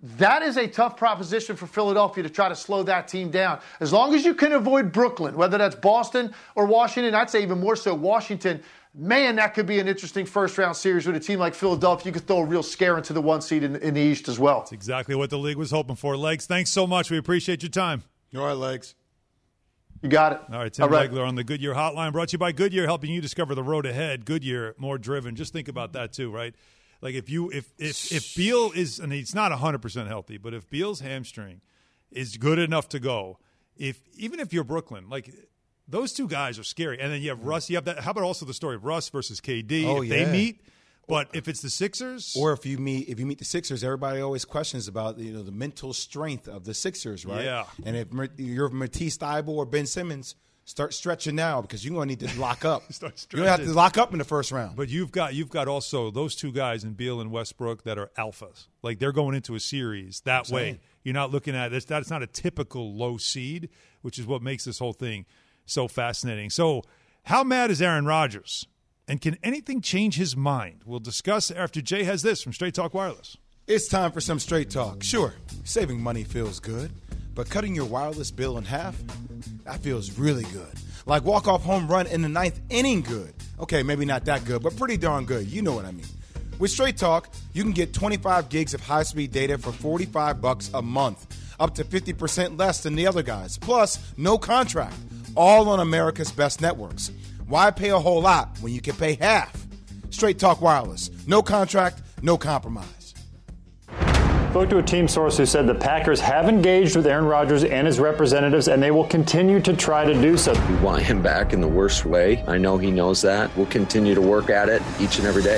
That is a tough proposition for Philadelphia to try to slow that team down. As long as you can avoid Brooklyn, whether that's Boston or Washington, I'd say even more so Washington, man, that could be an interesting first-round series with a team like Philadelphia. You could throw a real scare into the one seed in, in the East as well. That's exactly what the league was hoping for. Legs, thanks so much. We appreciate your time. All right, Legs. You got it. All right, Tim Legler on the Goodyear Hotline, brought to you by Goodyear, helping you discover the road ahead. Goodyear, more driven. Just think about that too, right? Like if you if if if Beal is, and he's not one hundred percent healthy, but if Beal's hamstring is good enough to go, if even if you're Brooklyn, like those two guys are scary. And then you have Russ. You have that. How about also the story of Russ versus K D? Oh, if yeah. they meet. But if it's the Sixers, or if you meet if you meet the Sixers, everybody always questions about you know the mental strength of the Sixers, right? Yeah. And if you're Matisse Thybulle or Ben Simmons, start stretching now because you're going to need to lock up. Start you're going to have to lock up in the first round. But you've got you've got also those two guys in Beal and Westbrook that are alphas. Like they're going into a series that I'm way. saying. You're not looking at this. That's not a typical low seed, which is what makes this whole thing so fascinating. So, how mad is Aaron Rodgers? And can anything change his mind? We'll discuss after Jay has this from Straight Talk Wireless. It's time for some straight talk. Sure, saving money feels good, but cutting your wireless bill in half, that feels really good. Like walk-off home run in the ninth inning good. Okay, maybe not that good, but pretty darn good. You know what I mean. With Straight Talk, you can get twenty-five gigs of high-speed data for forty-five bucks a month, up to fifty percent less than the other guys. Plus, no contract, all on America's best networks. Why pay a whole lot when you can pay half? Straight Talk Wireless. No contract, no compromise. Spoke to a team source who said the Packers have engaged with Aaron Rodgers and his representatives, and they will continue to try to do so. We want him back in the worst way. I know he knows that. We'll continue to work at it each and every day.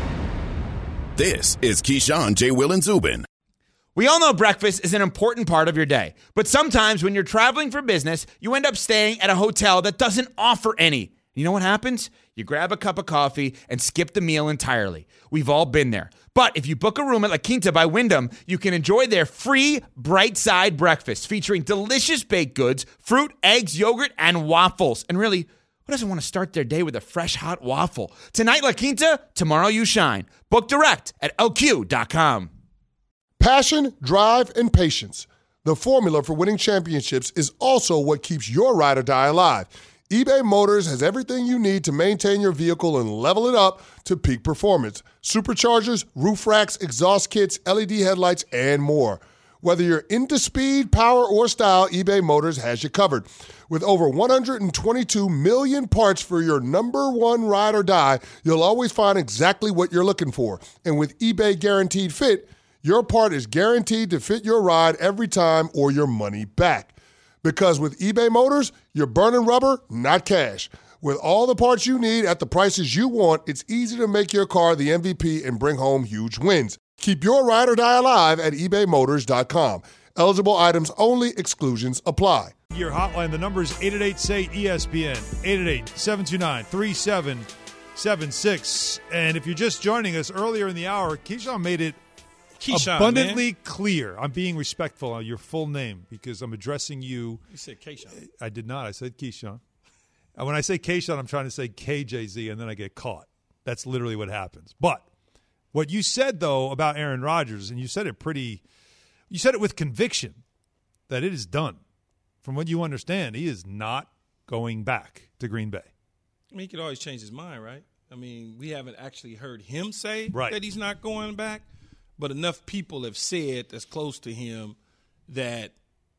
This is Keyshawn, J. Will, and Zubin. We all know breakfast is an important part of your day, but sometimes when you're traveling for business, you end up staying at a hotel that doesn't offer any. You know what happens? You grab a cup of coffee and skip the meal entirely. We've all been there. But if you book a room at La Quinta by Wyndham, you can enjoy their free Bright Side breakfast featuring delicious baked goods, fruit, eggs, yogurt, and waffles. And really, who doesn't want to start their day with a fresh hot waffle? Tonight, La Quinta, tomorrow you shine. Book direct at L Q dot com. Passion, drive, and patience. The formula for winning championships is also what keeps your ride or die alive. eBay Motors has everything you need to maintain your vehicle and level it up to peak performance. Superchargers, roof racks, exhaust kits, L E D headlights, and more. Whether you're into speed, power, or style, eBay Motors has you covered. With over one hundred twenty-two million parts for your number one ride or die, you'll always find exactly what you're looking for. And with eBay Guaranteed Fit, your part is guaranteed to fit your ride every time or your money back. Because with eBay Motors, you're burning rubber, not cash. With all the parts you need at the prices you want, it's easy to make your car the M V P and bring home huge wins. Keep your ride or die alive at ebay motors dot com. Eligible items only. Exclusions apply. Your hotline, the number is eight eight eight, S A Y, E S P N, eight eight eight, seven two nine, three seven seven six. And if you're just joining us earlier in the hour, Keyshawn made it Keyshawn, abundantly man. clear. I'm being respectful of your full name because I'm addressing you. You said Keyshawn. I did not. I said Keyshawn. And when I say Keyshawn, I'm trying to say K J Z, and then I get caught. That's literally what happens. But what you said, though, about Aaron Rodgers, and you said it pretty – you said it with conviction that it is done. From what you understand, he is not going back to Green Bay. I mean, he could always change his mind, right? I mean, we haven't actually heard him say right. that he's not going back. But enough people have said that's close to him that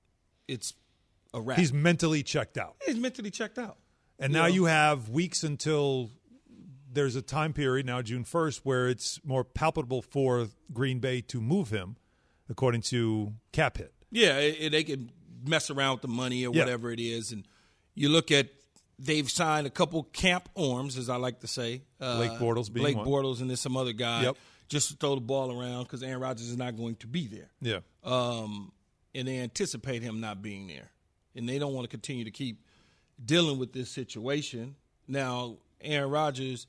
it's a wrap. He's mentally checked out. He's mentally checked out. And you now know? you have weeks until there's a time period now, June first, where it's more palpable for Green Bay to move him, according to cap hit. Yeah, it, it, they can mess around with the money or yeah. whatever it is. And you look at they've signed a couple camp arms, as I like to say. Uh, Blake Bortles being Blake one. Bortles and then some other guy. Yep. Just to throw the ball around because Aaron Rodgers is not going to be there. Yeah. Um, and they anticipate him not being there. And they don't want to continue to keep dealing with this situation. Now, Aaron Rodgers,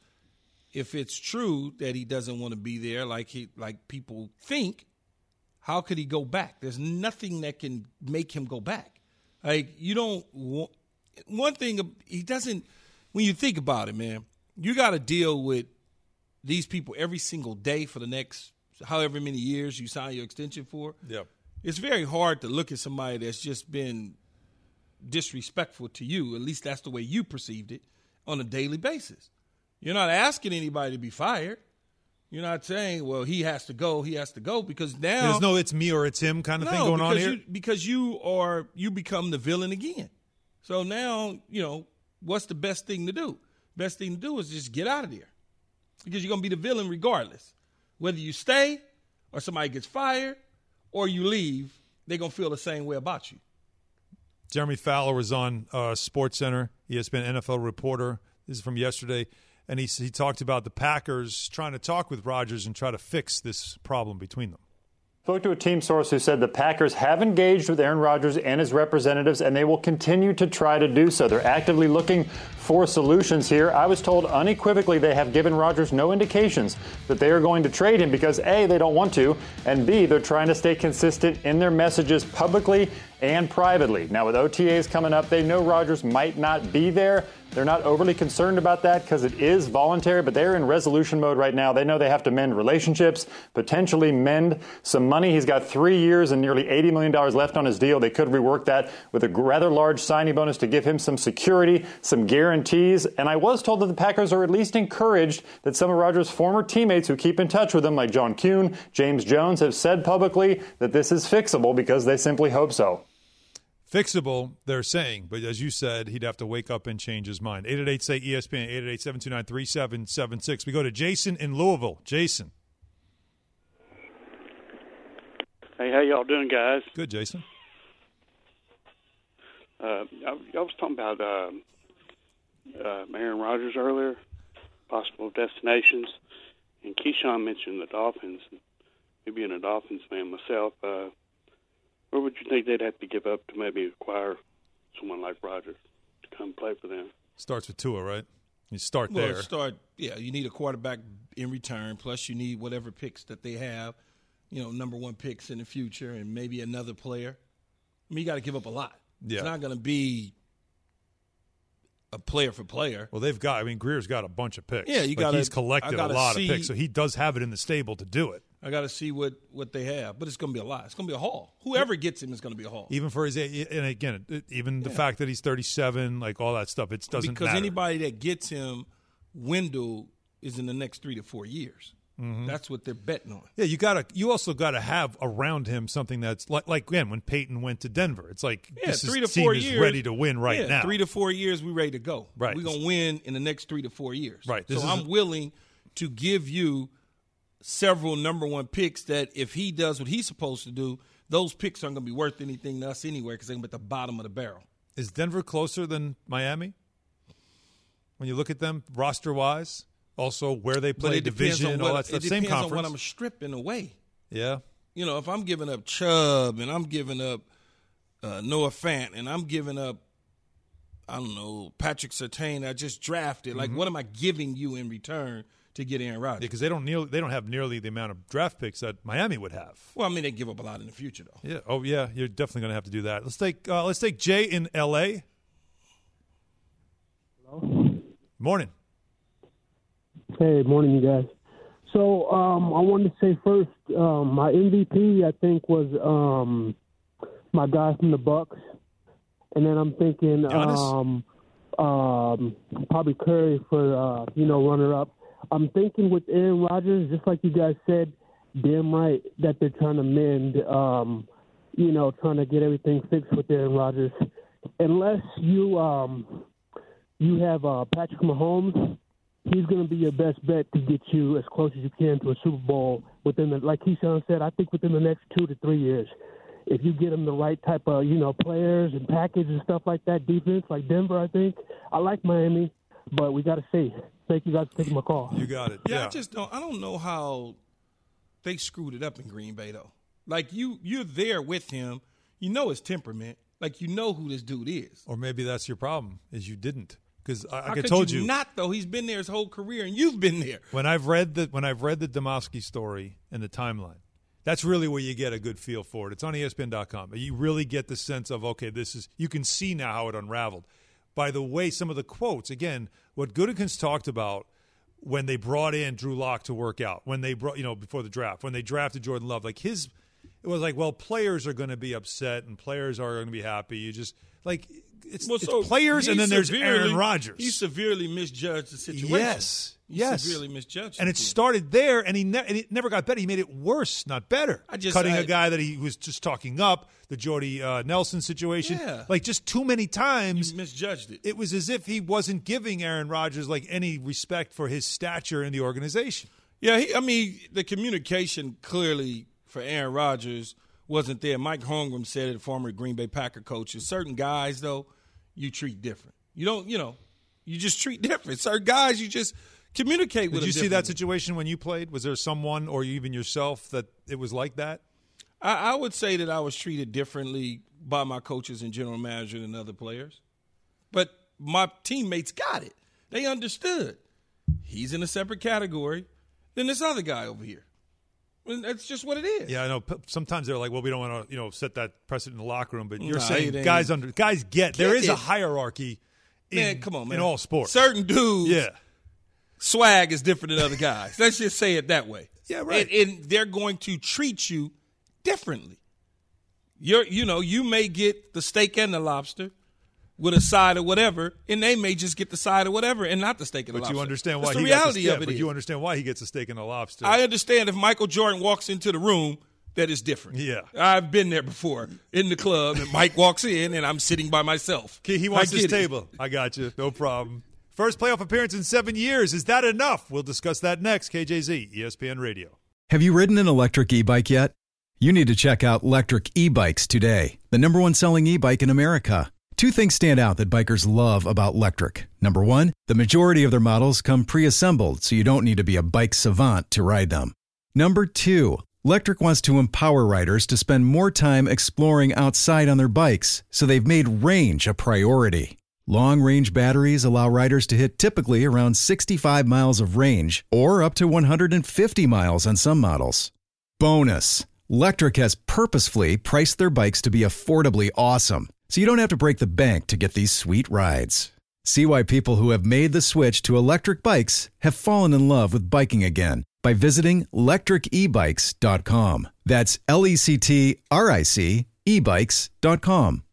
if it's true that he doesn't want to be there like he like people think, how could he go back? There's nothing that can make him go back. Like, you don't want – one thing, he doesn't – when you think about it, man, you got to deal with these people every single day for the next however many years you sign your extension for. Yep. It's very hard to look at somebody that's just been disrespectful to you, at least that's the way you perceived it, on a daily basis. You're not asking anybody to be fired. You're not saying, well, he has to go, he has to go, because now There's no it's me or it's him kind of no, thing going on because here? You, because you are you become the villain again. So now, you know, what's the best thing to do? Best thing to do is just get out of there, because you're going to be the villain regardless. Whether you stay or somebody gets fired or you leave, they're going to feel the same way about you. Jeremy Fowler was on uh, SportsCenter, E S P N N F L reporter. This is from yesterday. And he, he talked about the Packers trying to talk with Rodgers and try to fix this problem between them. Spoke to a team source who said the Packers have engaged with Aaron Rodgers and his representatives, and they will continue to try to do so. They're actively looking for solutions here. I was told unequivocally they have given Rodgers no indications that they are going to trade him because, A, they don't want to, and B, they're trying to stay consistent in their messages publicly and privately. Now, with O T As coming up, they know Rodgers might not be there. They're not overly concerned about that because it is voluntary, but they're in resolution mode right now. They know they have to mend relationships, potentially mend some money. He's got three years and nearly eighty million dollars left on his deal. They could rework that with a rather large signing bonus to give him some security, some guarantees. And I was told that the Packers are at least encouraged that some of Rodgers' former teammates who keep in touch with him, like John Kuhn, James Jones, have said publicly that this is fixable because they simply hope so. Fixable, they're saying, but as you said, he'd have to wake up and change his mind. eight eight eight, say E S P N, eight eight eight, seven two nine, three seven seven six. We go to Jason in Louisville. Jason. Hey, how y'all doing, guys? Good, Jason. Uh, I, I was talking about uh, uh, Aaron Rodgers earlier, possible destinations, and Keyshawn mentioned the Dolphins. Me being a Dolphins fan myself, uh, where would you think they'd have to give up to maybe acquire someone like Rodgers to come play for them? Starts with Tua, right? You start well, there. Start, yeah, you need a quarterback in return, plus you need whatever picks that they have, you know, number one picks in the future, and maybe another player. I mean, you got to give up a lot. Yeah. It's not going to be a player for player. Well, they've got, I mean, Greer's got a bunch of picks. Yeah, you like got He's collected a lot see, of picks, so he does have it in the stable to do it. I got to see what, what they have, but it's going to be a lot. It's going to be a haul. Whoever gets him is going to be a haul. Even for his, and again, even the yeah. fact that he's thirty-seven, like all that stuff, it doesn't because matter. anybody that gets him, Wendell is in the next three to four years. Mm-hmm. That's what they're betting on. Yeah, you gotta. You also got to have around him something that's like, like again, when Peyton went to Denver, it's like yeah, this three is, to four team years, is ready to win right yeah, now. Three to four years, we ready to go. Right, we're gonna win in the next three to four years. Right. So I'm willing to give you several number one picks that if he does what he's supposed to do, those picks aren't gonna be worth anything to us anyway because they're gonna be at the bottom of the barrel. Is Denver closer than Miami? When you look at them roster wise? Also, where they play, division, all that stuff. Same conference. It depends on what I'm stripping away. Yeah. You know, if I'm giving up Chubb and I'm giving up uh, Noah Fant and I'm giving up, I don't know, Patrick Surtain I just drafted, like, Mm-hmm. what am I giving you in return to get Aaron Rodgers? Because they don't nearly, they don't have nearly the amount of draft picks that Miami would have. Well, I mean, they give up a lot in the future, though. Yeah. Oh, yeah. You're definitely going to have to do that. Let's take uh, let's take Jay in L A. Hello. Morning. Hey, morning, you guys. So um, I wanted to say first, um, my M V P, I think, was um, my guy from the Bucks, and then I'm thinking um, um, probably Curry for uh, you know runner-up. I'm thinking with Aaron Rodgers, just like you guys said, damn right that they're trying to mend, um, you know, trying to get everything fixed with Aaron Rodgers. Unless you um, you have uh, Patrick Mahomes. He's going to be your best bet to get you as close as you can to a Super Bowl within the, like Keyshawn said, I think within the next two to three years. If you get him the right type of, you know, players and package and stuff like that, defense, like Denver, I think. I like Miami, but we got to see. Thank you guys for taking my call. You got it. Yeah, yeah, I just don't, I don't know how they screwed it up in Green Bay, though. Like, you, you're there with him. You know his temperament. Like, you know who this dude is. Or maybe that's your problem, is you didn't. Because I, How I could told you, you not though. He's been there his whole career, and you've been there. When I've read the when I've read the Demoski story and the timeline, that's really where you get a good feel for it. It's on E S P N dot com. You really get the sense of, okay, this is, you can see now how it unraveled. By the way, some of the quotes, again, what Gutekunst talked about when they brought in Drew Lock to work out, when they brought, you know, before the draft, when they drafted Jordan Love, like his, it was like, well, players are going to be upset and players are going to be happy. You just like it's, well, it's so players, and then there's Aaron Rodgers. He severely misjudged the situation. Yes, he yes, severely misjudged, and it started there, and he ne- and it never got better. He made it worse, not better. I just cutting I, a guy that he was just talking up, the Jordy uh, Nelson situation, yeah. like just too many times. He misjudged it. It was as if he wasn't giving Aaron Rodgers like any respect for his stature in the organization. Yeah, he, I mean the communication clearly for Aaron Rodgers wasn't there. Mike Holmgren said it, former Green Bay Packer coach. Certain guys, though, you treat different. You don't, you know, you just treat different. Certain guys, you just communicate with. Did you them see that situation when you played? Was there someone or even yourself that it was like that? I, I would say that I was treated differently by my coaches and general manager than other players. But my teammates got it. They understood. He's in a separate category than this other guy over here. And that's just what it is. Yeah, I know. Sometimes they're like, "Well, we don't want to, you know, set that precedent in the locker room." But you're Nah, saying it guys under guys get there is it. a hierarchy. In, Man, come on, man. In all sports, certain dudes, yeah, swag is different than other guys. Let's just say it that way. Yeah, right. And, and they're going to treat you differently. You're, you know, you may get the steak and the lobster with a side or whatever, and they may just get the side or whatever and not the steak and the but lobster. you understand why That's he the got reality the, yeah, of it. But is. you understand why he gets a steak and a lobster. I understand if Michael Jordan walks into the room, that is different. Yeah. I've been there before in the club, and Mike walks in, and I'm sitting by myself. Okay, he wants I his get it. table. I got you. No problem. First playoff appearance in seven years. Is that enough? We'll discuss that next. K J Z, E S P N Radio. Have you ridden an electric e-bike yet? You need to check out Lectric E-Bikes today, the number one selling e-bike in America. Two things stand out that bikers love about Lectric. Number one, the majority of their models come pre-assembled, so you don't need to be a bike savant to ride them. Number two, Lectric wants to empower riders to spend more time exploring outside on their bikes, so they've made range a priority. Long-range batteries allow riders to hit typically around sixty-five miles of range, or up to one hundred fifty miles on some models. Bonus, Lectric has purposefully priced their bikes to be affordably awesome, so you don't have to break the bank to get these sweet rides. See why people who have made the switch to electric bikes have fallen in love with biking again by visiting lectric e bikes dot com. That's L E C T R I C e bikes dot com.